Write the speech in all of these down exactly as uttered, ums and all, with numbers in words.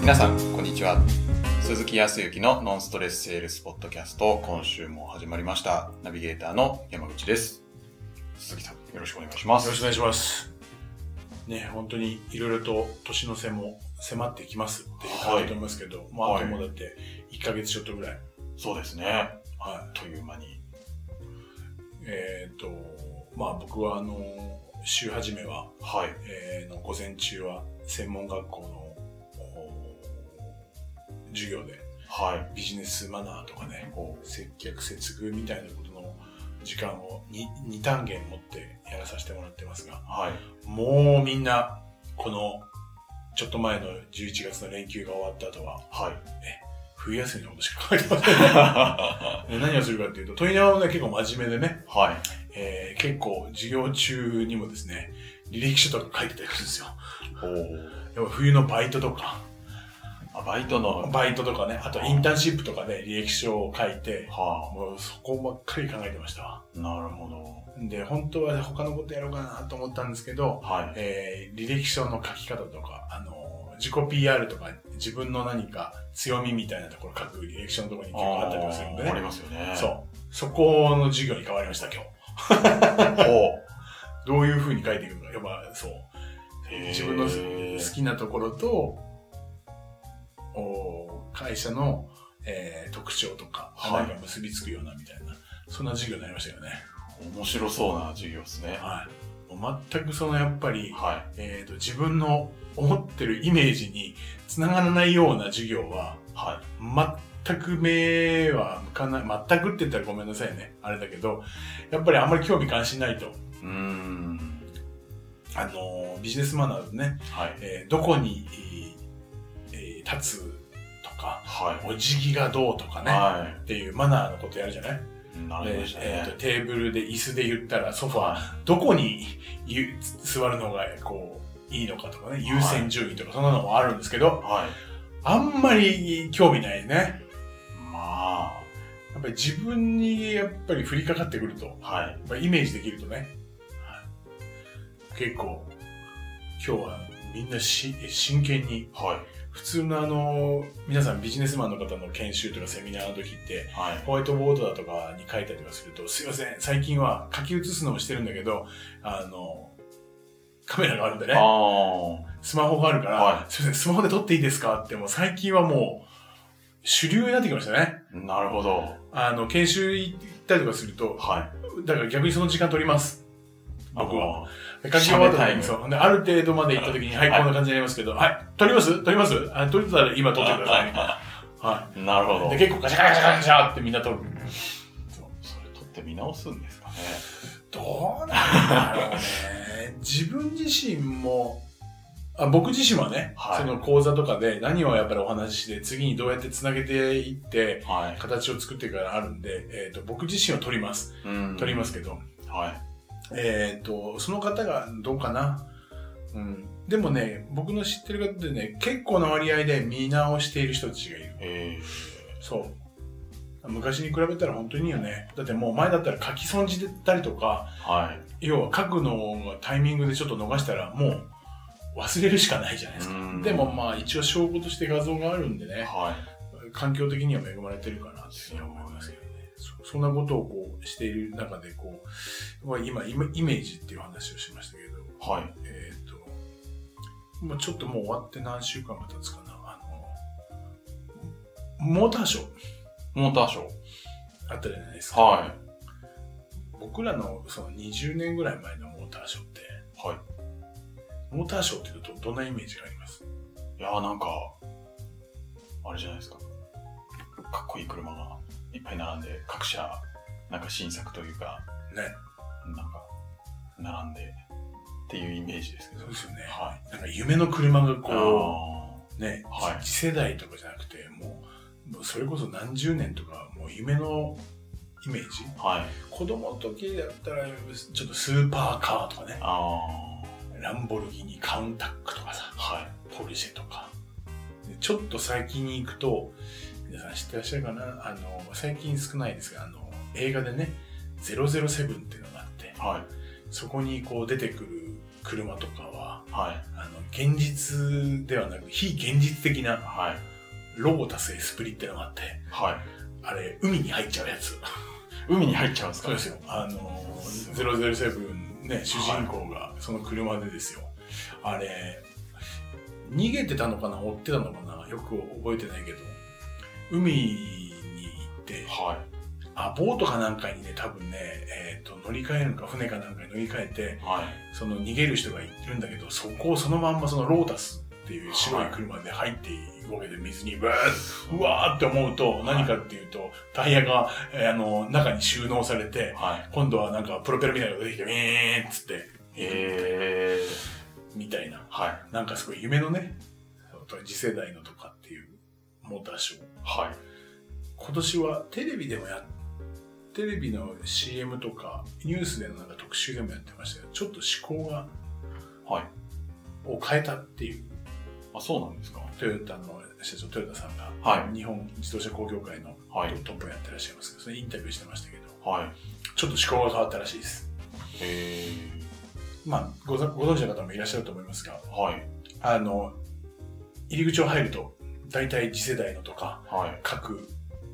皆さんこんにちは。鈴木康之のノンストレスセールスポッドキャスト、今週も始まりました。ナビゲーターの山口です。鈴木さん、よろしくお願いします。 よろしくお願いします。ね、本当にいろいろと年の瀬も迫ってきますっていう感じだと思いますけど、はい、もうあともうだっていっかげつちょっとぐらい。 そうですね。はい。という間に。 えっと、まあ僕はあの、週始めは、 はい。 えー、の午前中は専門学校の授業で、はい、ビジネスマナーとかね、接客接遇みたいなことの時間を 2, 2単元持ってやらさせてもらってますが、はい、もうみんなこのちょっと前のじゅういちがつの連休が終わった後は、はい、え冬休みのことしか考えてません、ね、何をするかっていうと、問い縄はね結構真面目でね、はい、えー、結構授業中にもですね履歴書とか書いてたりするんですよ。お冬のバイトとかバイトのバイトとかね、あとインターンシップとかで履歴書を書いて、はあ、もうそこばっかり考えてましたわ。 なるほど。 で、本当は他のことやろうかなと思ったんですけど、はい、えー、履歴書の書き方とか、あの、自己 ピーアール とか、自分の何か強みみたいなところ書く履歴書のところに結構あったりとかするんでね。 ありますよね。 そう。そこの授業に変わりました、今日。ほう。どういう風に書いていくのか。やっぱ、そう。自分の好きなところと、会社の、えー、特徴とか、何か結びつくようなみたいな、そんな授業になりましたよね。 面白そうな授業ですね。 はい。もう全くそのやっぱり、はい、えーと、自分の思ってるイメージにつながらないような授業は、はい、全く目は向かない。全くって言ったらごめんなさいね。あれだけど、やっぱりあんまり興味関心ないと。うーん。あの、ビジネスマナーでね、はい、えー、どこに、えー、立つとか、はい、お辞儀がどうとかね、はい、っていうマナーのことやるじゃない。 なるほどね。 えーと、テーブルで椅子で言ったらソファー、どこに座るのがこういいのかとかね、優先順位とかそんなのもあるんですけど、はい、あんまり興味ないね。まあ、やっぱり自分にやっぱり降りかかってくると、はい、やっぱイメージできるとね、はい、結構今日はみんなし真剣に、はい、普通のあの、皆さんビジネスマンの方の研修とかセミナーの時って、はい、ホワイトボードだとかに書いたりとかすると、すいません、最近は書き写すのもしてるんだけど、あの、カメラがあるんでね、スマホがあるから、はい、すいません、スマホで撮っていいですかって、もう最近はもう、主流になってきましたね。 なるほど。 あの、研修行ったりとかすると、はい、だから逆にその時間取ります。僕は。書き終わった時に、そう。で、ある程度まで行った時に、はい、こんな感じになりますけど、はい、撮ります撮りますあ、撮れたら今撮ってください。 はい。なるほど。 で、結構ガシャガシャガシャってみんな撮る。 そう。それ撮って見直すんですかね。 どうなんだろうね。自分自身も、あ、僕自身はね、はい、その講座とかで何をやっぱりお話しして、次にどうやってつなげていって、はい、形を作っていくからあるんで、えっと、僕自身は撮ります。撮りますけど。はい。えっと、その方がどうかな。うん。でもね、僕の知ってる方でね、結構な割合で見直している人たちがいる。へー。そう。昔に比べたら本当にいいよね。だってもう前だったら書き損じてたりとか、はい。要は書くのタイミングでちょっと逃したらもう忘れるしかないじゃないですか。でもまあ一応証拠として画像があるんでね、はい。環境的には恵まれてるかなって思いますけどね。そんなことをこうしている中でこう、今、今、イメージっていう話をしましたけど、はい。えっと、まあちょっともう終わって何週間が経つかな。あの、モーターショー。 モーターショー。 あったじゃないですか。はい。僕らのそのにじゅうねんぐらい前のモーターショーって、はい。モーターショーって言うとどんなイメージがあります？ いやーなんか、あれじゃないですか。かっこいい車がいっぱい並んで、各社、なんか新作というか、ね。なんか、並んで、っていうイメージですけど。 そうですよね。はい。なんか夢の車がこう、ね、はい、次世代とかじゃなくて、もう、もうそれこそ何十年とか、もう夢のイメージ。はい。子供の時だったら、ちょっとスーパーカーとかね。あランボルギーニカウンタックとかさ。はい。ポルシェとか。ちょっと最近に行くと、皆さん知ってらっしゃるかなあの、最近少ないですが、あの、映画でね、ゼロゼロセブンっていうのがあって、はい。そこにこう出てくる車とかは、 はい、あの現実ではなく非現実的な、はい、ロボタスエスプリってのがあって、はい、あれ海に入っちゃうやつ。 海に入っちゃうんですか？ そうですよ。あのゼロゼロセブンね、主人公がその車でですよ。はい、あれ逃げてたのかな追ってたのかなよく覚えてないけど、海に行って、はい、あボートかなんかにね多分ね、えー、と乗り換えるのか船かなんかに乗り換えて、はい、その逃げる人がいるんだけど、そこをそのまんまそのロータスっていう白い車で入っていくわけで、水にブーッうわーって思うと何かっていうと、タイヤが、えー、あの中に収納されて、はい、今度はなんかプロペラみたいなのが出てきてウィーンっつってへーみたいな、はい、なんかすごい夢のね次世代のとかっていうモーターショー、はい、今年はテレビでもやテレビの シーエム とかニュースでのなんか特集でもやってましたけど、ちょっと思考が、はい、を変えたっていう。 あ、そうなんですか。 トヨタの社長、トヨタさんが、はい、日本自動車工業会のトップをやってらっしゃいますけど、それインタビューしてましたけど、はい、ちょっと思考が変わったらしいです。へー。まあ、ご、ご存知の方もいらっしゃると思いますが、はい、あの、入り口を入ると、大体次世代のとか、はい、各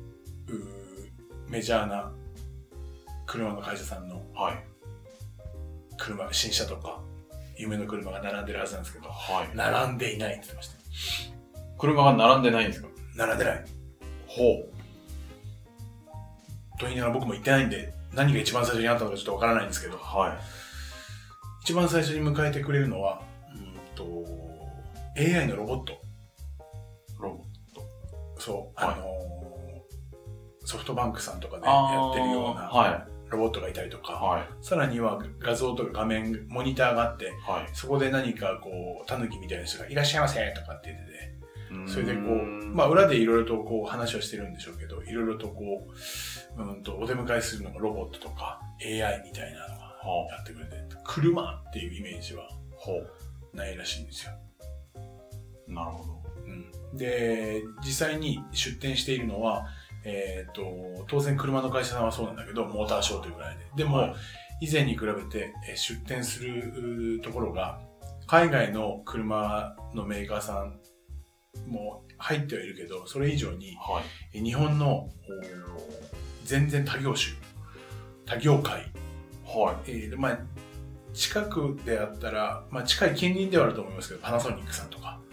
メジャーな車の会社さんの車、新車とか夢の車が並んでるはずなんですけど、はい、並んでいないって言ってました。 車が並んでないんですか？ 並んでない。ほう。と言いながら僕も行ってないんで、何が一番最初にあったのかちょっとわからないんですけど、はい、一番最初に迎えてくれるのは、うんと エーアイ のロボット。 ロボット。 そう、はい、あのー、ソフトバンクさんとかでやってるような、はいロボットがいたりとか、はい、さらには画像とか画面、モニターがあって、はい、そこで何かこう、タヌキみたいな人がいらっしゃいませとかって言ってて、それでこう、まあ裏でいろいろとこう話をしてるんでしょうけど、いろいろとこう、うんとお出迎えするのがロボットとか エーアイ みたいなのがやってくれて、はあ、車っていうイメージはないらしいんですよ。 なるほど。 うん、で、実際に出展しているのは、えー、と当然車の会社さんはそうなんだけどモーターショーというぐらいででも、はい、以前に比べて出展するところが海外の車のメーカーさんも入ってはいるけどそれ以上に、はい、日本の全然他業種他業界、はいえーまあ、近くであったら、まあ、近い近隣ではあると思いますけどパナソニックさんとか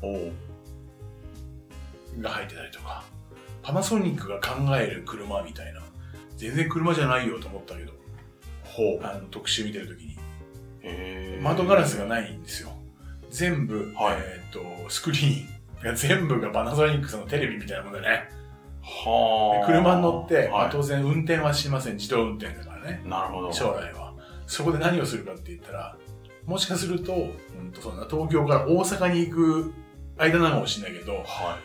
が入ってたりとかパナソニックが考える車みたいな全然車じゃないよと思ったけどほうあの特集見てるときにへ窓ガラスがないんですよ全部、はい、えー、とスクリーンが全部がパナソニックさんのテレビみたいなものでねはで車に乗って、はいまあ、当然運転はしません自動運転だからねなるほど将来はそこで何をするかって言ったらもしかすると、うん、とそうな東京から大阪に行く間なのかもしれないけど、はい、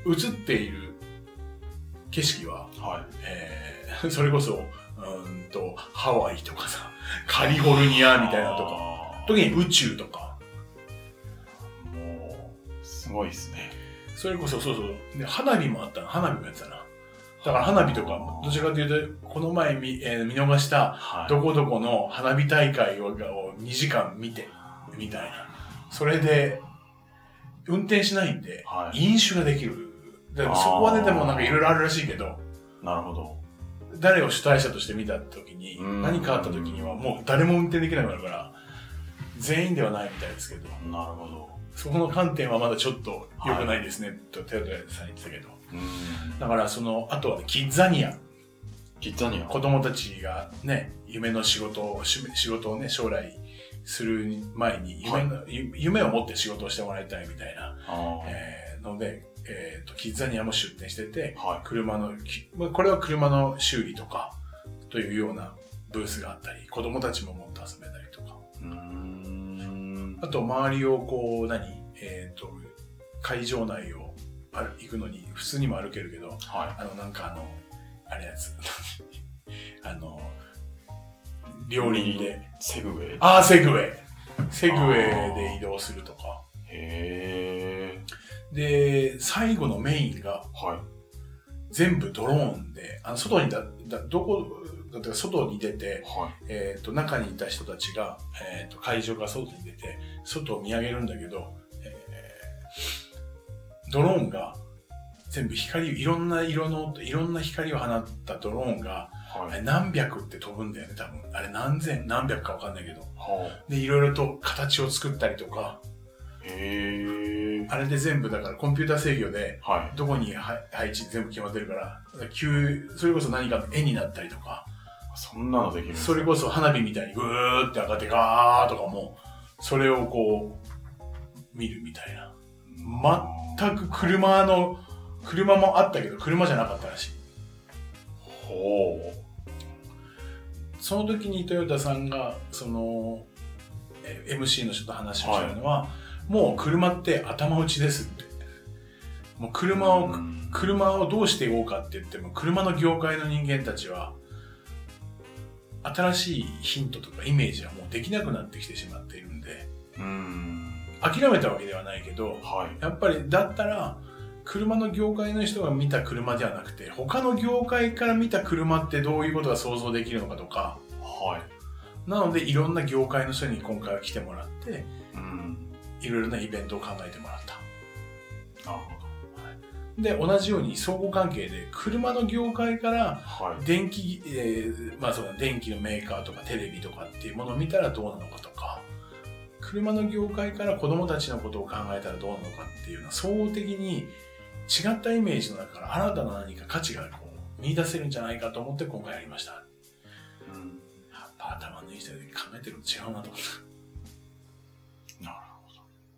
映っている景色は、はいえー、それこそうんとハワイとかさカリフォルニアみたいなとか時に宇宙とかもうすごいですねそれこそそうそうで花火もあったの花火もやってたなだから花火とかどちらかというとこの前見、えー、見逃したどこどこの花火大会をにじかん見てみたいなそれで運転しないんで、はい、飲酒ができるでもそこはねでもなんかいろいろあるらしいけどなるほど誰を主体者として見た時に何かあった時にはもう誰も運転できなくなるから全員ではないみたいですけどなるほどそこの観点はまだちょっと良くないですね、はい、とテオテオさん言ってたけどうんだからそのあとは、ね、キッザニアキッザニア子供たちがね夢の仕事を仕事をね将来する前に夢の、はい、夢を持って仕事をしてもらいたいみたいな、えー、のでえー、とキッザニアも出店してて、はい、車のこれは車の修理とかというようなブースがあったり子供たちももっと遊べたりとかうーんあと周りをこう何、えー、と会場内を行くのに普通にも歩けるけど、はい、あのなんかあのあれやつあの両輪でセグウェイああセグウェイセグウェイで移動するとかへーで、最後のメインが、はい、全部ドローンで、あの外にだだどこだから外に出て、 はい、 えっ、ー、と、中にいた人たちが、えっ、ー、と、会場から外に出て、外を見上げるんだけど、えー、ドローンが全部光、いろんな色の、いろんな光を放ったドローンが、はい、あれ何百って飛ぶんだよね、多分。あれ何千、何百かわかんないけど。はあ、で、いろいろと形を作ったりとか、 へー。 あれで全部だからコンピューター制御で、はい、どこに配置全部決まってるから、急、それこそ何かの絵になったりとか、 そんなのできるんですか？ それこそ花火みたいにぐーって上がってガーとかも、それをこう、見るみたいな。全く車の、車もあったけど、車じゃなかったらしい。 ほう。 その時にトヨタさんが、その、エムシー の人と話をしたのは、はい、もう車って頭打ちですって。もう車を、車をどうしていこうかって言っても、車の業界の人間たちは、新しいヒントとかイメージはもうできなくなってきてしまっているんで、 うーん諦めたわけではないけど、 はい、 やっぱりだったら、車の業界の人が見た車ではなくて、他の業界から見た車ってどういうことが想像できるのかとか、 はい、 なのでいろんな業界の人に今回は来てもらって、 うん、 いろいろなイベントを考えてもらった。 なるほど。 で、同じように相互関係で、車の業界から電気、はい、えー、まあそうだ、電気のメーカーとかテレビとかっていうものを見たらどうなのかとか、車の業界から子供たちのことを考えたらどうなのかっていうのは、総合的に違ったイメージの中から新たな何か価値がこう見出せるんじゃないかと思って今回やりました。うん。やっぱ頭のいい人で考えてるの違うなと思った。 なるほ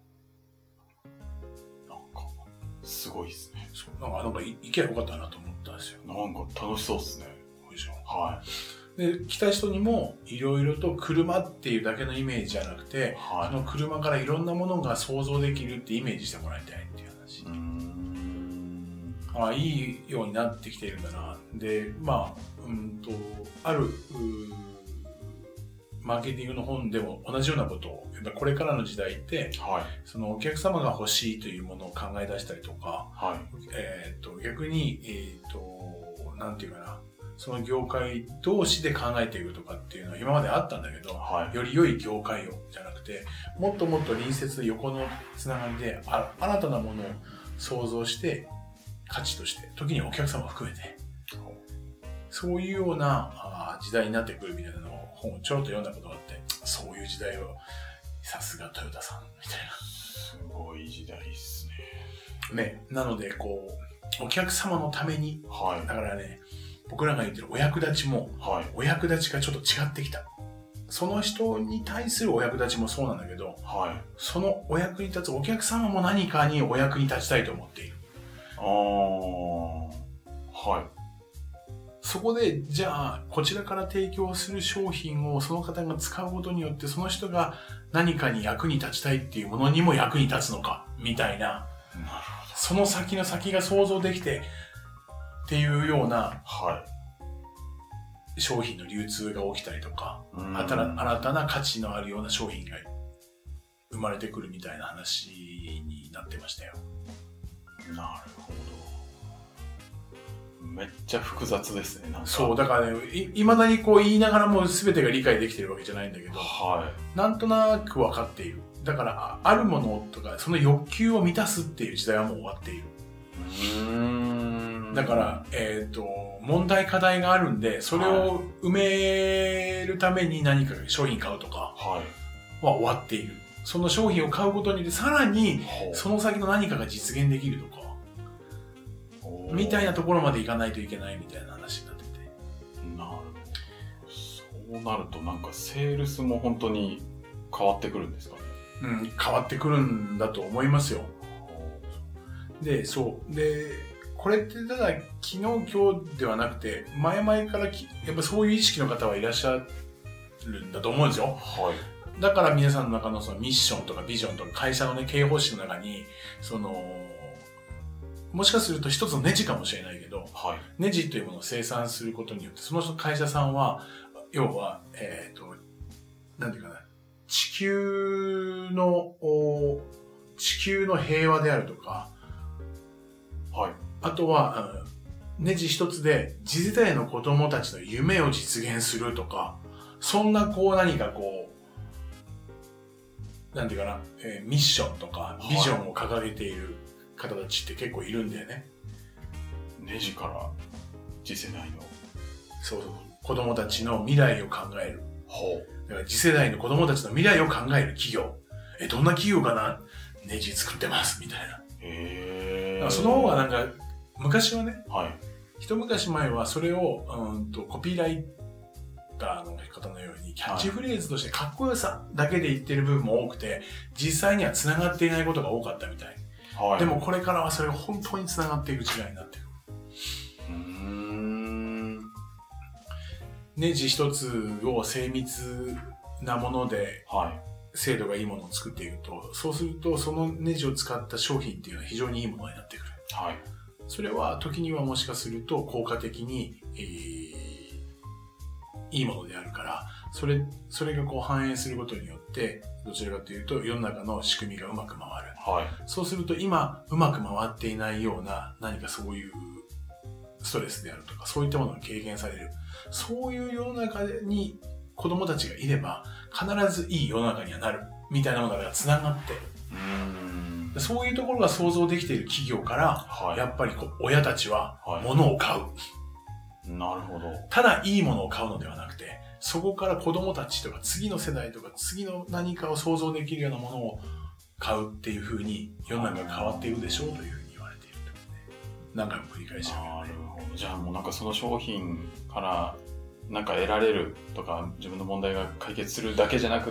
ど。なんか、すごいですね。 そう。なんか、なんか行けばよかったなと思ったんですよ。 なんか楽しそうですね。 でしょ。 はい。 で、来た人にもいろいろと車っていうだけのイメージじゃなくて、はい、その車からいろんなものが想像できるってイメージしてもらいたいっていう話。 うーんああ、いいようになってきているんだな。で、まあ、うんと、ある、マーケティングの本でも同じようなことを、やっぱこれからの時代って、はい、そのお客様が欲しいというものを考え出したりとか、はい、えっと、逆に、えっと、なんていうかな、その業界同士で考えていくとかっていうのは今まであったんだけど、はい、より良い業界をじゃなくて、もっともっと隣接横のつながりであ新たなものを想像して価値として、時にお客様を含めて、そういうような時代になってくるみたいなのを本をちょろっと読んだことがあって、そういう時代をさすがトヨタさんみたいな。 すごい時代ですね。ね、なのでこうお客様のために、はい、だからね。僕らが言ってるお役立ちも、はい、お役立ちがちょっと違ってきた。その人に対するお役立ちもそうなんだけど、はい、そのお役に立つお客様も何かにお役に立ちたいと思っている。 あー、はい。 そこで、じゃあ、こちらから提供する商品をその方が使うことによって、その人が何かに役に立ちたいっていうものにも役に立つのか、みたいな。 なるほど。 その先の先が想像できて、っていうような、はい、商品の流通が起きたりとか、新たな価値のあるような商品が生まれてくるみたいな話になってましたよ。 なるほど。めっちゃ複雑ですね。なんかそう、だからね、い、未だにこう言いながらも全てが理解できてるわけじゃないんだけど、 はい、 なんとなく分かっている。だから、あるものとか、その欲求を満たすっていう時代はもう終わっている。 うーんだから、えっと、問題課題があるんで、それを埋めるために何か商品買うとかは終わっている。その商品を買うことによって、さらにその先の何かが実現できるとか、みたいなところまでいかないといけないみたいな話になってて。 なるほど。そうなるとなんかセールスも本当に変わってくるんですかね。 うん、変わってくるんだと思いますよ。で、そう。で、これってただ昨日今日ではなくて前々からきやっぱそういう意識の方はいらっしゃるんだと思うんですよ。 はい。 だから皆さんの中のそのミッションとかビジョンとか会社のね経営方針の中にそのもしかすると一つのネジかもしれないけど、はい、ネジというものを生産することによってその会社さんは要はえっとなんていうかな地球の地球の平和であるとか、はい。あとは、 ネジ一つで次世代の子供たちの夢を実現するとか、そんなこう何かこう、なんていうかな、えー、ミッションとかビジョンを掲げている方たちって結構いるんだよね。 ネジから次世代の。 そうそう。子供たちの未来を考える。 ほう。 だから次世代の子供たちの未来を考える企業。え、どんな企業かな？ネジ作ってます、みたいな。 へー。 その方がなんか、昔はね、 はい。 一昔前はそれを、うんと、コピーライターの方のように、キャッチフレーズとしてかっこよさだけで言ってる部分も多くて、実際には繋がっていないことが多かったみたい。はい。でもこれからはそれが本当に繋がっていく時代になってくる。 うーん。 ネジ一つを精密なもので、 はい。 精度がいいものを作っていくと、そうするとそのネジを使った商品っていうのは非常にいいものになってくる。 はい。 それは時にはもしかすると効果的に、えー、いいものであるから、それ、それがこう反映することによって、どちらかというと世の中の仕組みがうまく回る。 はい。 そうすると今うまく回っていないような何かそういうストレスであるとか、そういったものが軽減される。そういう世の中に子供たちがいれば必ずいい世の中にはなるみたいなものがつながってる。 うーん。 そういうところが想像できている企業から、はい、やっぱりこう親たちは物を買う、はい、 なるほど。 ただいいものを買うのではなくて、そこから子供たちとか次の世代とか次の何かを想像できるようなものを買うっていう風に世の中が変わっていくでしょうという風に言われていると、ね、何回も繰り返しる、ね、 なるほど。じゃあもうなんかその商品からなんか得られるとか自分の問題が解決するだけじゃなくって、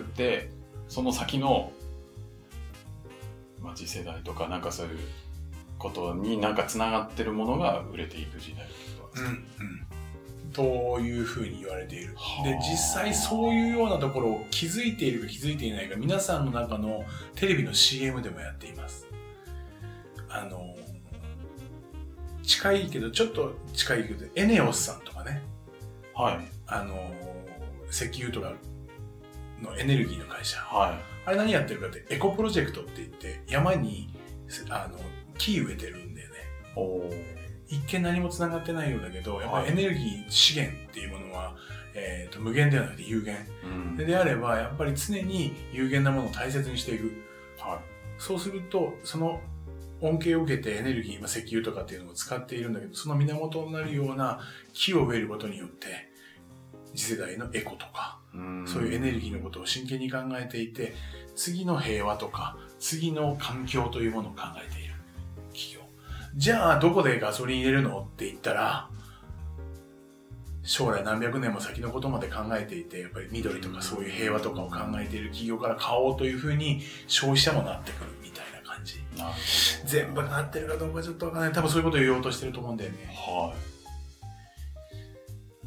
その先の、まあ、次世代とかなんかそういうことになんかつながってるものが売れていく時代ってことなんですか？うんうんというふうに言われている。で、実際そういうようなところを気づいているか気づいていないか、皆さんの中のテレビの シーエム でもやっています。あの、近いけど、ちょっと近いけど、エネオスさんとかね。 はい。 あの、石油とかのエネルギーの会社。 はい。 あれ何やってるかって、エコプロジェクトって言って、山に、あの、木植えてるんだよね。 おー。 一見何も繋がってないようだけど、やっぱりエネルギー資源っていうものは、えーと、無限ではなくて有限、うん、で, であればやっぱり常に有限なものを大切にしていく、はい、そうするとその恩恵を受けてエネルギー、まあ、石油とかっていうのを使っているんだけど、その源になるような木を植えることによって次世代のエコとか、うん、そういうエネルギーのことを真剣に考えていて、次の平和とか次の環境というものを考えている企業。じゃあどこでガソリン入れるのって言ったら、将来何百年も先のことまで考えていて、やっぱり緑とかそういう平和とかを考えている企業から買おうというふうに消費者もなってくるみたいな感じ。なるほど。全部なってるかどうかちょっとわからない。多分そういうことを言おうとしてると思うんだよね。 はい。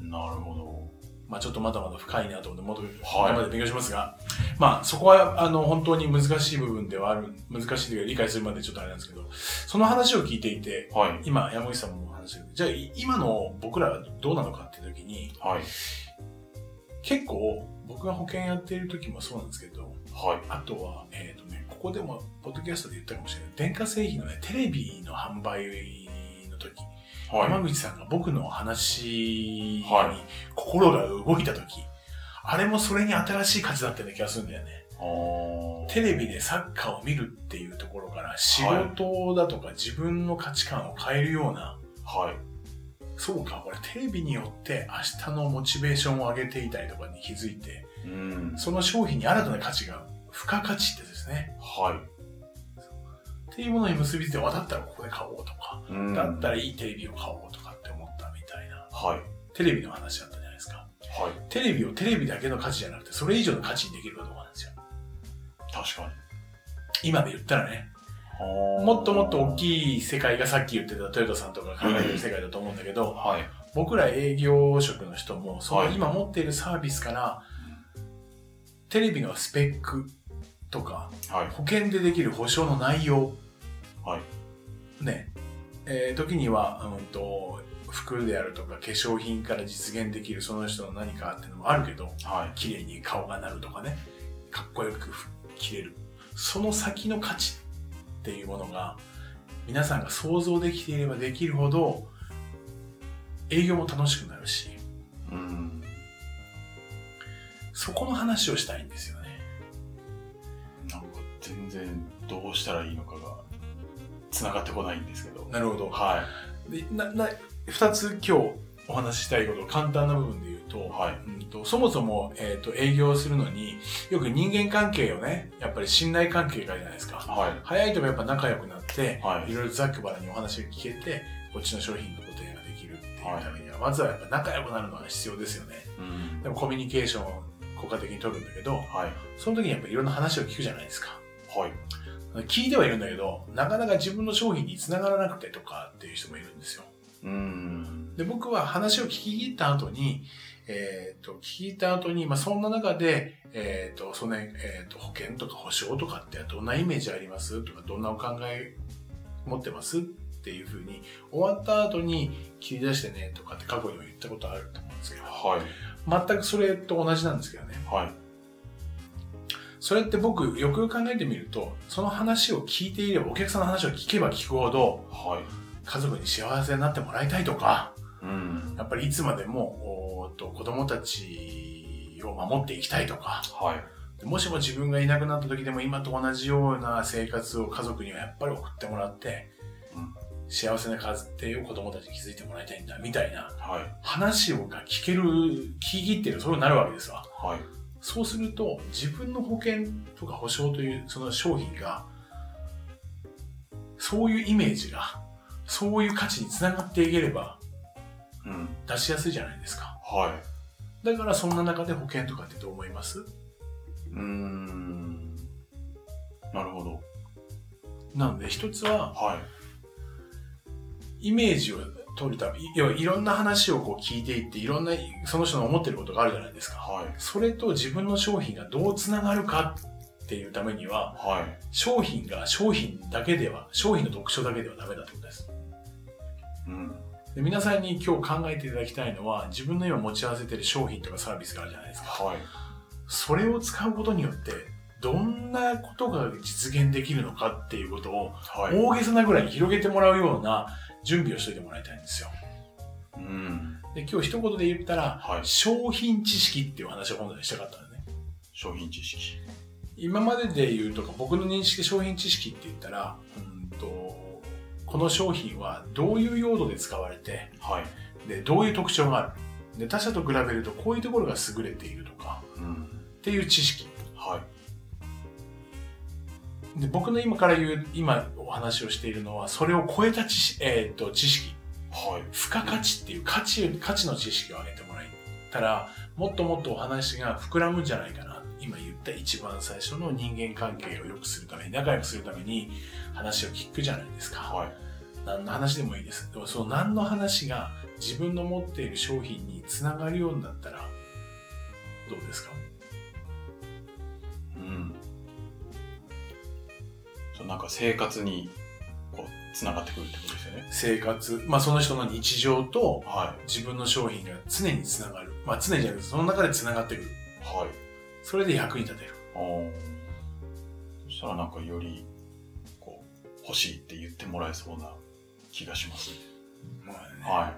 なるほど。 まあちょっとまだまだ深いなと思って、もっと今まで勉強しますが、はい、まあそこはあの本当に難しい部分ではある、難しいというか理解するまでちょっとあれなんですけど、その話を聞いていて、はい、今山口さんもお話してる。じゃあ今の僕らはどうなのかっていう時に、はい、結構僕が保険やっている時もそうなんですけど、はい、あとは、えっとね、ここでもポッドキャストで言ったかもしれない。電化製品のね、テレビの販売の時、はい、山口さんが僕の話に心が動いたとき、はい、あれもそれに新しい価値だったような気がするんだよね。テレビでサッカーを見るっていうところから仕事だとか自分の価値観を変えるような、はい、そうか、これテレビによって明日のモチベーションを上げていたりとかに気づいて、うん、その商品に新たな価値が、付加価値ってですね。はい。っていうものに結びついて、わだったらここで買おうとか、うん、だったらいいテレビを買おうとかって思ったみたいな、はい、テレビの話だったじゃないですか、はい、テレビをテレビだけの価値じゃなくてそれ以上の価値にできるかどうかなんですよ。 確かに今で言ったらね、もっともっと大きい世界がさっき言ってたトヨタさんとか考えてる世界だと思うんだけど、はい、僕ら営業職の人もその今持っているサービスから、はい、テレビのスペックとか、はい、保険でできる保証の内容、はい、ね、えー、時には、うんと、服であるとか化粧品から実現できるその人の何かっていうのもあるけど、はい、綺麗に顔がなるとかね、かっこよく着れる。その先の価値っていうものが皆さんが想像できていればできるほど営業も楽しくなるし、 うん、 そこの話をしたいんですよね。 なんか全然どうしたらいいのかが繋がってこないんですけど。 なるほど。 はい。 で、な、な、二つ今日お話ししたいこと、簡単な部分で言うと、 はい。 うんと、そもそも、えっと、営業するのに、よく人間関係をね、やっぱり信頼関係があるじゃないですか。 はい。 早いとやっぱ仲良くなって、 はい。 いろいろざっくばらんにお話が聞けて、こっちの商品のご提案ができるっていうためには、はい、まずはやっぱ仲良くなるのが必要ですよね。 うん。 でもコミュニケーションを効果的に取るんだけど、 はい。 その時にやっぱりいろんな話を聞くじゃないですか。 はい。 聞いてはいるんだけど、なかなか自分の商品に繋がらなくてとかっていう人もいるんですよ。 うん。 で、僕は話を聞き入った後に、えっ、ー、と、聞き入った後に、まあ、そんな中で、えっ、ー、と、その、えっ、ー、と、保険とか保証とかってどんなイメージありますとか、どんなお考え持ってますっていうふうに、終わった後に切り出してねとかって過去にも言ったことあると思うんですけど、 はい。 全くそれと同じなんですけどね。 はい。 それって僕、よくよく考えてみると、その話を聞いていれば、お客さんの話を聞けば聞くほど、 はい。 家族に幸せになってもらいたいとか、 うん、 やっぱりいつまでもおと子供たちを守っていきたいとか、 はい、 もしも自分がいなくなった時でも今と同じような生活を家族にはやっぱり送ってもらって、うん、幸せな家庭を子供たちに築いてもらいたいんだみたいな話をが聞ける、聞き切ってるそうになるわけですわ。 はい、 そうすると自分の保険とか保証というその商品がそういうイメージがそういう価値につながっていければ、うん、出しやすいじゃないですか。 はい。 だからそんな中で保険とかってどう思います？ うーん。なるほど。 なので一つは、 はい、 イメージを取るため、要はいろんな話をこう聞いていって、いろんなその人の思ってることがあるじゃないですか。 はい。 それと自分の商品がどうつながるかっていうためには、 はい、 商品が商品だけでは、商品の特徴だけではダメだってことです。 うん、 で皆さんに今日考えていただきたいのは、自分の今持ち合わせている商品とかサービスがあるじゃないですか。 はい、 それを使うことによって、どんなことが実現できるのかっていうことを、はい、大げさなぐらいに広げてもらうような準備をしておいてもらいたいんですよ。 うん、 で今日一言で言ったら、 はい、 商品知識っていう話を本当にしたかったんですね。 商品知識。 今までで言うとか、僕の認識で商品知識って言ったら、うんとこの商品はどういう用途で使われて、 はい、 でどういう特徴がある。で他社と比べるとこういうところが優れているとか、うん、っていう知識。 はい。 で僕の今から言う、今お話をしているのは、それを超えた知識、えー、と知識。 はい。 付加価値っていう価値、価値の知識を上げてもらえたら、もっともっとお話が膨らむんじゃないかな。今言った一番最初の人間関係を良くするために、仲良くするために話を聞くじゃないですか。 はい。 何の話でもいいです。でもその何の話が自分の持っている商品につながるようになったら、どうですか？ うん。そうなんか生活にこうつながってくるってことですよね。 生活、まあその人の日常と、 はい、 自分の商品が常につながる。まあ常にじゃなくてその中でつながってくる。 はい。 それで役に立てる。 ああ。そしたらなんかよりこう欲しいって言ってもらえそうな気がします。 まあね。 はい。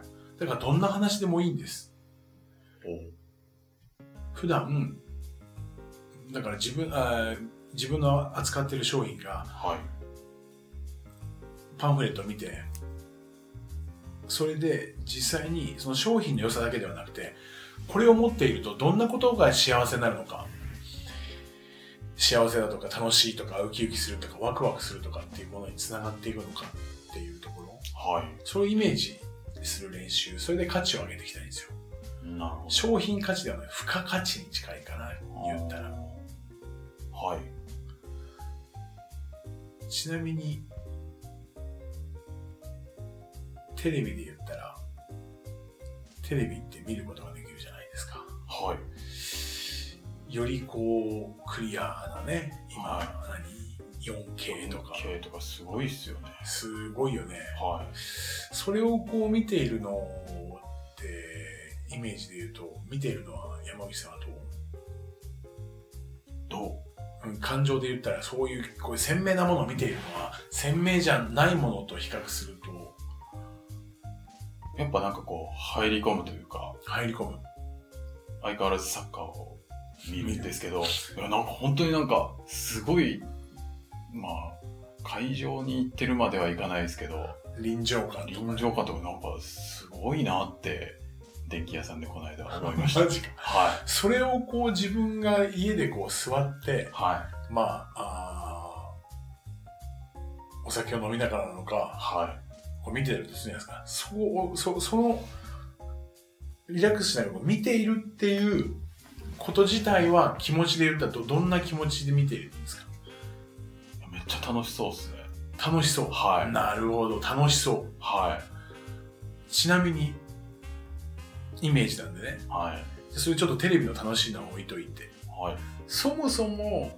だからどんな話でもいいんです。 お普段だから自分あ自分の扱っている商品が、 はい、 パンフレットを見て、それで実際にその商品の良さだけではなくて、これを持っているとどんなことが幸せになるのか、幸せだとか楽しいとかウキウキするとかワクワクするとかっていうものにつながっていくのかっていうところ、 はい、 そういうイメージする練習、それで価値を上げていきたいんですよ。 なるほど。 商品価値ではない、付加価値に近いかな、言ったら。 はい。 ちなみにテレビで言ったら、テレビって見ることができるじゃないですか。 はい。 よりこうクリアなね、今、 はい、 何 よんケー とかよんケー とかすごいっすよね。 すごいよね。 はい。 それをこう見ているのってイメージで言うと、見ているのは山口さんはどう？どう？感情で言ったら、そういうこういう鮮明なものを見ているのは鮮明じゃないものと比較すると、 やっぱなんかこう入り込むというか、 入り込む。 相変わらずサッカーを見るんですけど、いやなんか本当になんかすごい、まあ会場に行ってるまではいかないですけど、 臨場感とか、ね、 臨場感とかなんかすごいなって電気屋さんでこの間思いました。 マジか。はい。それをこう自分が家でこう座って、はい。まあ、あお酒を飲みながらなのか、はい。こう見てるとするじゃないですか。そう、そ、その、リラックスしながら見ているっていうこと自体は気持ちで言ったらど、どんな気持ちで見ているんですか？ めっちゃ楽しそうですね。 楽しそう。はい。なるほど、楽しそう。はい。ちなみに、イメージなんでね。はい。それちょっとテレビの楽しいのを置いといて。はい。そもそも、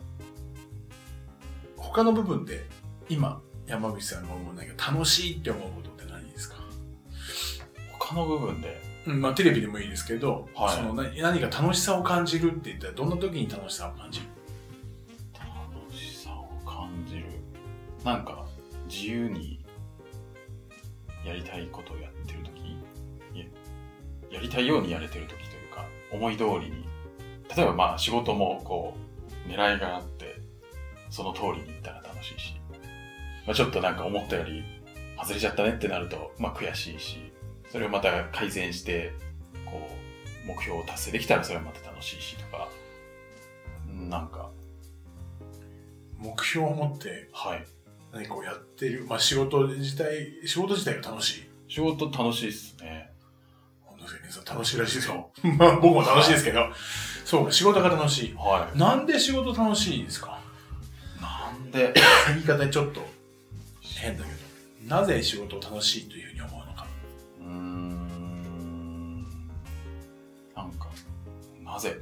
他の部分で、今、山口さんが思うんだけど、楽しいって思うことって何ですか？ 他の部分でうん、まあテレビでもいいですけど、はい、その何、何か楽しさを感じるって言ったら、どんな時に楽しさを感じる？ 楽しさを感じる。なんか、自由にやりたいことをやってる時、や、やりたいようにやれてる時というか、思い通りに。例えばまあ仕事もこう、狙いがあって、その通りにいったら楽しいし、まあ、ちょっとなんか思ったより外れちゃったねってなると、まあ悔しいし、それをまた改善して、こう、目標を達成できたらそれはまた楽しいしとか、なんか。 目標を持って、はい。何かをやってる、まあ仕事自体、仕事自体が楽しい。 仕事楽しいっすね。 本当ですね、楽しいらしいですよ。まあ僕も楽しいですけど、はい、そうか、仕事が楽しい。はい。なんで仕事楽しいですか？ なんで言い方ちょっと変だけど、なぜ仕事を楽しいというふうに思うのか。 うーん、なんか、なぜ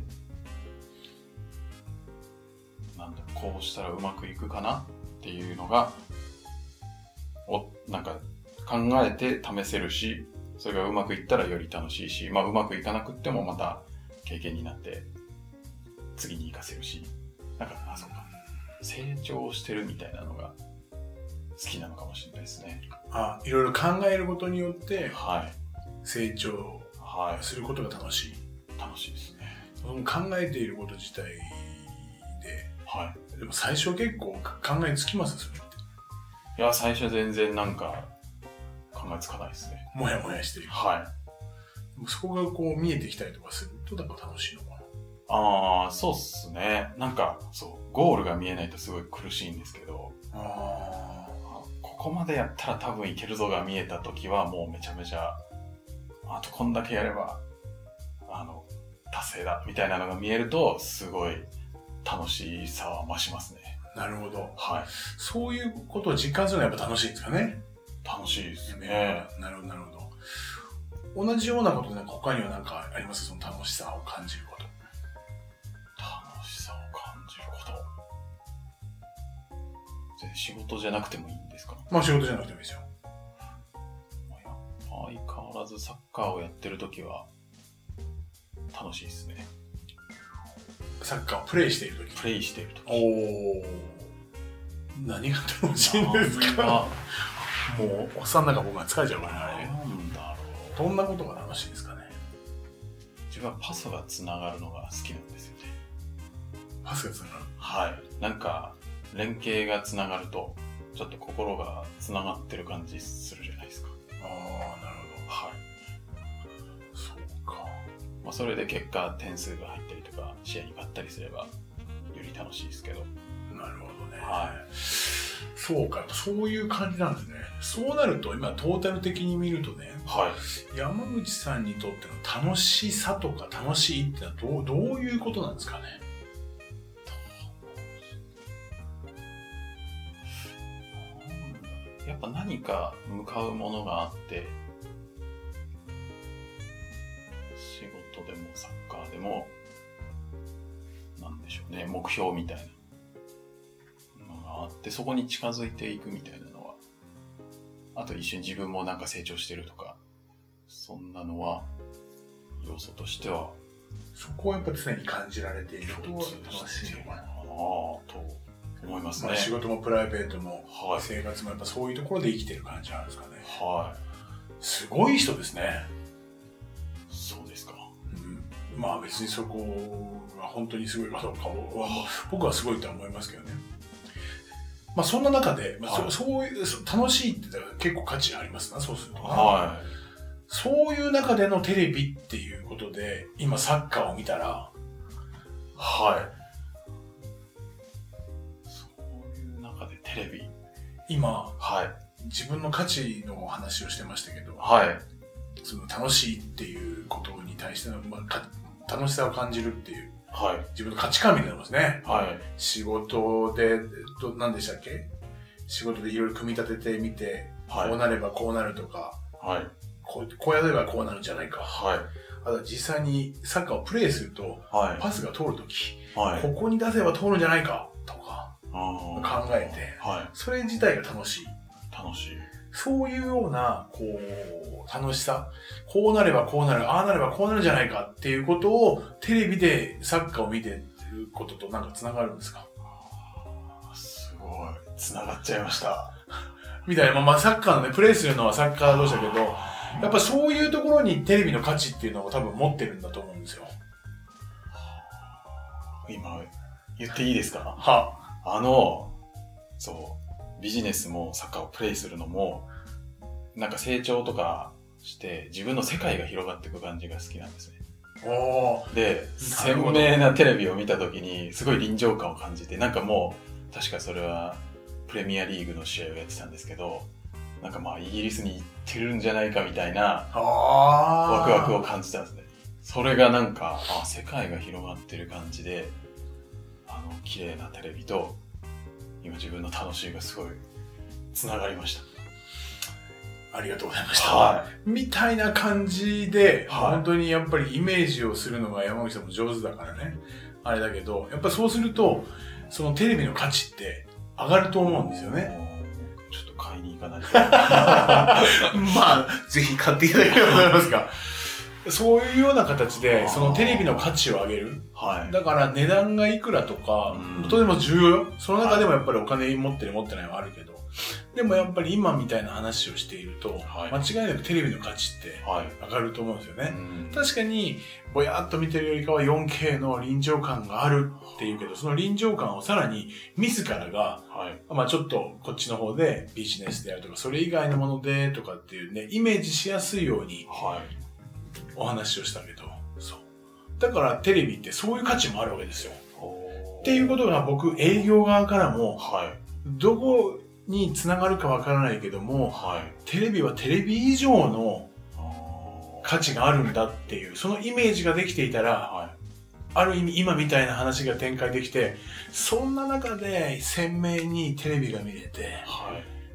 なんだ、こうしたらうまくいくかなっていうのが、お、なんか考えて試せるし、それがうまくいったらより楽しいし、まあうまくいかなくってもまた経験になって次に活かせるし、なんか、あ、そうか、成長してるみたいなのが好きなのかもしれないですね。 あ、いろいろ考えることによって、はい、成長することが楽しい。 楽しいですね。 考えていること自体で、はい。でも最初結構考えつきますそれって。 いや、最初全然なんか考えつかないですね。 もやもやしてる。はい。そこがこう見えてきたりとかするとなんか楽しいのかな。 ああ、そうっすね。なんかそうゴールが見えないとすごい苦しいんですけど。ああ。ここまでやったら多分いけるぞが見えた時はもうめちゃめちゃ、あとこんだけやればあの達成だみたいなのが見えるとすごい楽しさは増しますね。 なるほど。はい。そういうことを実感するのはやっぱ楽しいんですかね。 楽しいですね。 なるほどなるほど。同じようなことで他には何かあります？その楽しさを感じること。 楽しさを感じること。仕事じゃなくてもいいんですか？ まあ仕事じゃなくてもいいですよ。 相変わらずサッカーをやってるときは楽しいですね。 サッカーをプレイしているとき。 プレイしているとき。 おー。何が楽しいんですか？もうおっさんなんか僕は疲れちゃうからね。なんだろう。どんなことが楽しいですかね？ 自分はパスがつながるのが好きなんですよね。 パスがつながる？ はい。なんか連携がつながるとちょっと心がつながってる感じするじゃないですか。 ああ、なるほど。はい。そうか。 まあそれで結果点数が入ったりとか試合に勝ったりすればより楽しいですけど。 なるほどね。はい。そうか、そういう感じなんですね。そうなると今トータル的に見るとね、はい、山口さんにとっての楽しさとか楽しいってのはどう、どういうことなんですかね。 やっぱ何か向かうものがあって仕事でもサッカーでもなんでしょうね、目標みたいなのがあってそこに近づいていくみたいなのは、あと一緒に自分もなんか成長してるとかそんなのは要素としてはそこはやっぱ常に感じられていると楽しいのかなと思いますね。 まあ、仕事もプライベートも生活もやっぱそういうところで生きてる感じなんですかね。はすごい人ですね。 そうですか。 うん、まあ別にそこが本当にすごいかどうかは僕はすごいとは思いますけどね。まあそんな中で、まあ、はい、そそういう楽しいって結構価値ありますな、そうすると。はい。そういう中でのテレビっていうことで今サッカーを見たら、 はい。そういう中でテレビ今、 はい。 自分の価値の話をしてましたけど、 はい。 その楽しいっていうことに対しての、まあ、楽しさを感じるっていう、 はい。 自分の価値観みたいなのですね。 はい。 仕事で、えっと、何でしたっけ？仕事でいろいろ組み立ててみて、はい、こうなればこうなるとか、 はい。 こう、こうやればこうなるんじゃないか。 はい。 あと実際にサッカーをプレーすると、はい、パスが通るとき、はい、ここに出せば通るんじゃないかとか、考えて、はい、それ自体が楽しい。 楽しい。 そういうような、こう、楽しさ。こうなればこうなる、ああなればこうなるんじゃないかっていうことを、テレビでサッカーを見てることとなんか繋がるんですか？ すごい。繋がっちゃいました。 みたいな。まあ、まあ、サッカーのね、プレイするのはサッカー同士だけど、やっぱそういうところにテレビの価値っていうのを多分持ってるんだと思うんですよ。 今、言っていいですか？ は。 あの、そう、ビジネスもサッカーをプレイするのも、なんか成長とかして自分の世界が広がっていく感じが好きなんですね。 おで、鮮明なテレビを見たときにすごい臨場感を感じて、なんかもう、確かそれはプレミアリーグの試合をやってたんですけど、なんかまあイギリスに行ってるんじゃないかみたいなワクワクを感じたんですね。それがなんか、あ、世界が広がってる感じで、あの、綺麗なテレビと、今自分の楽しみがすごい繋がりました。 ありがとうございました。はい。みたいな感じで、はい、本当にやっぱりイメージをするのが山口さんも上手だからね。あれだけど、やっぱそうすると、そのテレビの価値って上がると思うんですよね。 ちょっと買いに行かないと。 まあ、ぜひ買っていただければと思いますが。そういうような形で、そのテレビの価値を上げる。はい。だから値段がいくらとか、とても重要よ。その中でもやっぱりお金持ってる持ってないはあるけど。でもやっぱり今みたいな話をしていると、はい、間違いなくテレビの価値って上がると思うんですよね。はい、確かに、ぼやっと見てるよりかは よんケー の臨場感があるっていうけど、その臨場感をさらに自らが、はい、まあちょっとこっちの方でビジネスであるとか、それ以外のものでとかっていうね、イメージしやすいようにお話をしたけど、そう。だからテレビってそういう価値もあるわけですよ。っていうことが僕、営業側からも、はい、どこに繋がるかわからないけども、はい、テレビはテレビ以上の価値があるんだっていう、そのイメージができていたら、はい、ある意味今みたいな話が展開できて、そんな中で鮮明にテレビが見れて、はい、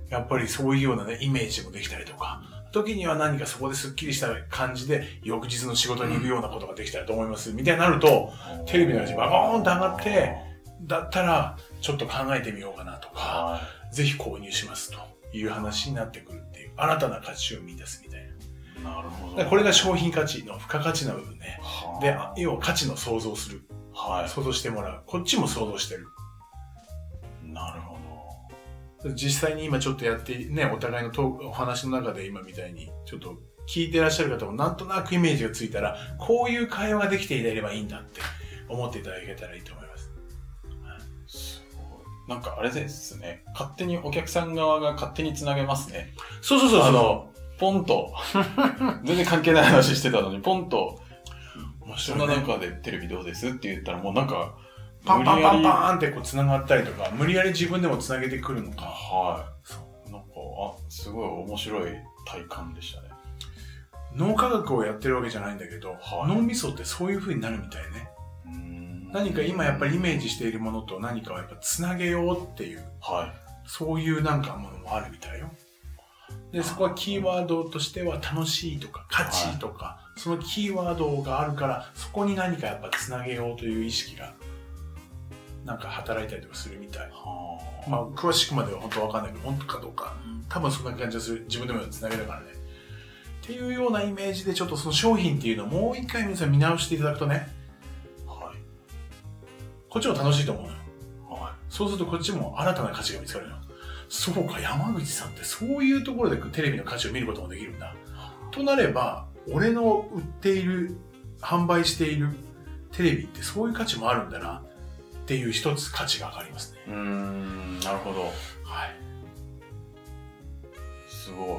やっぱりそういうようなね、イメージもできたりとか、時には何かそこでスッキリした感じで、翌日の仕事に行くようなことができたらと思います。みたいになると、テレビの味バコーンと上がって、だったら、ちょっと考えてみようかなとか、はい、ぜひ購入しますという話になってくるっていう、新たな価値を見出すみたいな。なるほど。これが商品価値の付加価値な部分ね。で、要は価値の想像する。はい。想像してもらう。こっちも想像してる。 なるほど。 実際に今ちょっとやってね、お互いのお話の中で今みたいに、ちょっと聞いてらっしゃる方もなんとなくイメージがついたら、こういう会話ができていればいいんだって思っていただけたらいいと思います。 すごい。なんかあれですね。勝手にお客さん側が勝手につなげますね。 そうそうそうそう。 あの、ポンと、全然関係ない話してたのに、ポンと、面白いね、そんな中でテレビどうですって言ったらもうなんか、 パンパンパンパーンってこう繋がったりとか、無理やり自分でも繋げてくるのか。 はい。そう。なんか、あ、すごい面白い体感でしたね。 脳科学をやってるわけじゃないんだけど、はい、脳みそってそういう風になるみたいね。うーん、何か今やっぱりイメージしているものと何かをやっぱ繋げようっていう、はい、そういうなんかものもあるみたいよ。で、そこはキーワードとしては楽しいとか価値とか、はい、そのキーワードがあるから、そこに何かやっぱ繋げようという意識がなんか働いたりとかするみたい。はあ、まあ、詳しくまでは本当わかんないけど、本当かどうか。多分そんな感じがする。自分でも繋げるからね。っていうようなイメージで、ちょっとその商品っていうのをもう一回皆さん見直していただくとね。はい。こっちも楽しいと思うのよ。はい。そうするとこっちも新たな価値が見つかるのよ。そうか、山口さんってそういうところでテレビの価値を見ることもできるんだ。 となれば、俺の売っている、販売しているテレビってそういう価値もあるんだなっていう一つ価値が上がりますね。 うーん、なるほど。はい。すごい。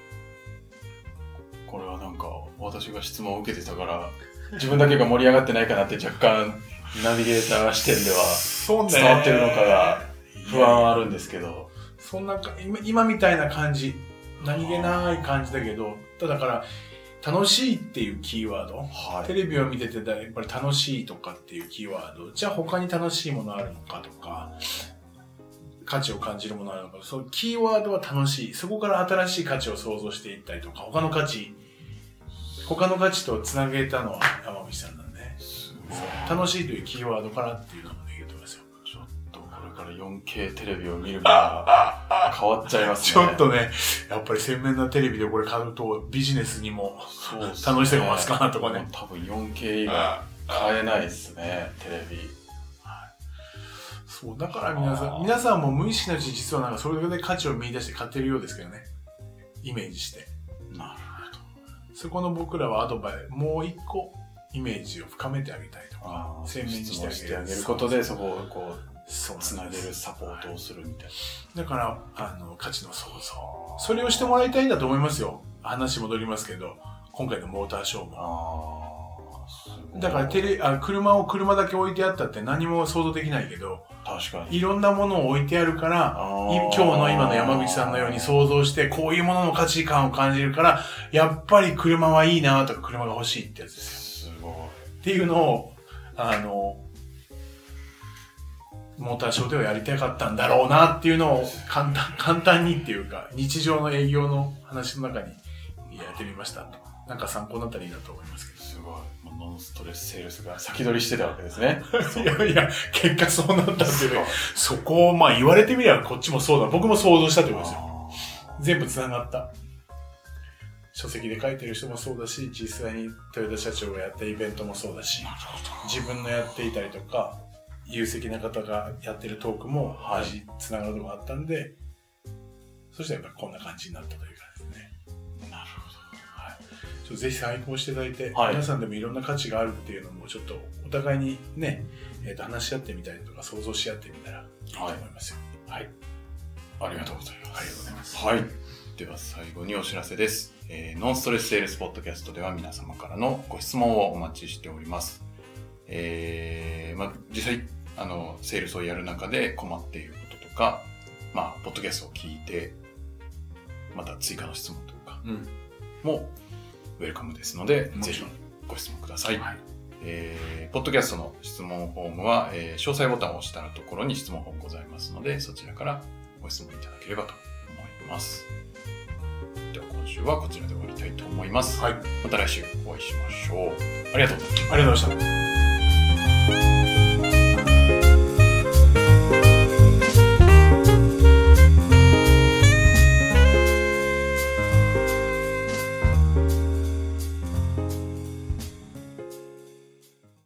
これはなんか私が質問を受けてたから自分だけが盛り上がってないかなって若干ナビゲーター視点では伝わってるのかが不安はあるんですけど。 そんなか 今, 今みたいな感じ、何気ない感じだけど、ただから楽しいっていうキーワード、はい、テレビを見ててやっぱり楽しいとかっていうキーワード、じゃあ他に楽しいものあるのかとか、価値を感じるものあるのか、そのキーワードは楽しい。そこから新しい価値を想像していったりとか、他の価値、他の価値とつなげたのは山口さんなんで、楽しいというキーワードからっていうのもできると思いますよ。 ちょっとこれから よんケー テレビを見る目が変わっちゃいますね。 ちょっとね、やっぱり洗面なテレビでこれ買うとビジネスにも楽しさが増すかなとかね。 多分 よんケー 以外買えないですね、テレビ。 そう、だから皆さん、皆さんも無意識のうちに実はなんかそれで価値を見出して買ってるようですけどね。イメージして。 なるほど。 そこの僕らはアドバイス、もう一個イメージを深めてあげたいとか、鮮明にしてあげる。 あげることでそこをこう、つなげるサポートをするみたいな。だから、あの、価値の創造。それをしてもらいたいんだと思いますよ。話戻りますけど、今回のモーターショーも。あだからテレあ、車を車だけ置いてあったって何も想像できないけど、 確かに。 いろんなものを置いてあるから、今日の今の山口さんのように想像して、こういうものの価値観を感じるから、やっぱり車はいいなとか車が欲しいってやつですよ。 すごい。 っていうのを、あの、モーターショーではやりたかったんだろうなっていうのを簡単、簡単にっていうか、日常の営業の話の中にやってみました。なんか参考になったらいいなと思いますけど。 すごい。ノンストレスセールスが先取りしてたわけですね。 いやいや、結果そうなったっていうね。そこをまあ言われてみればこっちもそうだ。僕も想像したってことですよ。全部繋がった。書籍で書いてる人もそうだし、実際に豊田社長がやったイベントもそうだし、自分のやっていたりとか、有責な方がやってるトークも、はい、繋がるとこがあったんで、そしたらやっぱこんな感じになったというかですね。 なるほど。 はい。ちょっとぜひ参考していただいて、 はい、 皆さんでもいろんな価値があるっていうのもちょっとお互いにね、えー、と話し合ってみたりとか想像し合ってみたらいいと思いますよ。 はい。はい、ありがとうございます。 ありがとうございます。 はい。では最後にお知らせです。えー、ノンストレスセールスポッドキャストでは皆様からのご質問をお待ちしております。えー、まあ、実際、あの、セールスをやる中で困っていることとか、まあ、ポッドキャストを聞いて、また追加の質問とかもウェルカムですので、うん、ぜひご質問ください。はい、えー、ポッドキャストの質問フォームは、えー、詳細ボタンを押したところに質問フォームございますので、そちらからご質問いただければと思います。では今週はこちらで終わりたいと思います。はい、また来週お会いしましょう。ありがとうございました。 ありがとうございました。